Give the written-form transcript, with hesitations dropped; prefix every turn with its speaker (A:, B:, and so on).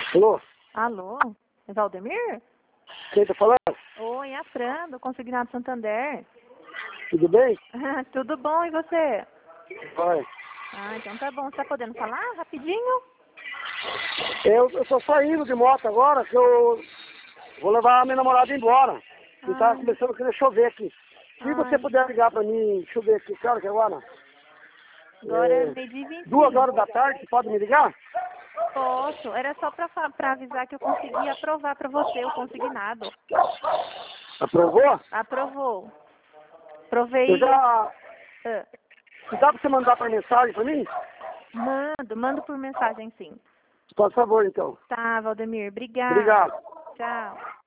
A: Alô?
B: Alô? É Valdemir?
A: Quem tá falando?
B: Oi, é a Fran, do Consignado Santander.
A: Tudo bem?
B: Tudo bom, e você?
A: Vai.
B: Ah, então tá bom. Você tá podendo falar rapidinho?
A: Eu tô saindo de moto agora, que eu vou levar a minha namorada embora. E tá
B: Ah,
A: começando a querer chover aqui. Se você
B: ai,
A: puder ligar pra mim, chover aqui, que hora que é agora?
B: agora é
A: É,
B: meio-dia e
A: 2
B: 25.
A: horas da tarde, você pode me ligar?
B: Posso. Era só pra avisar que eu consegui aprovar pra você o consignado.
A: Aprovou?
B: Aprovou.
A: Eu
B: Aprovei.
A: já...
B: Ah,
A: Dá pra você mandar por mensagem pra mim?
B: mando por mensagem sim.
A: Por favor, então.
B: Tá, Valdemir. Obrigada.
A: Obrigado.
B: Tchau.